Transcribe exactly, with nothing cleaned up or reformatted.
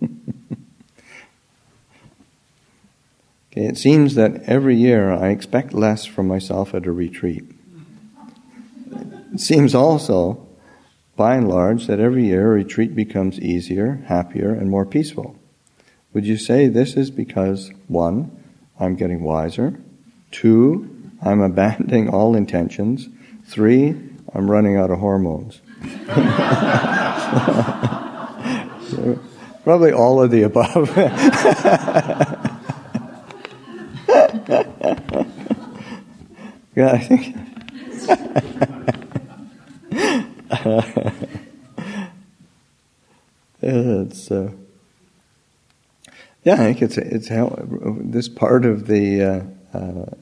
Okay, it seems that every year I expect less from myself at a retreat. It seems also, by and large, that every year a retreat becomes easier, happier, and more peaceful. Would you say this is because, one, I'm getting wiser, two, I'm abandoning all intentions, three, I'm running out of hormones? So, probably all of the above. Yeah, I think. it's. Uh, yeah, I think it's it's how this part of the uh, uh,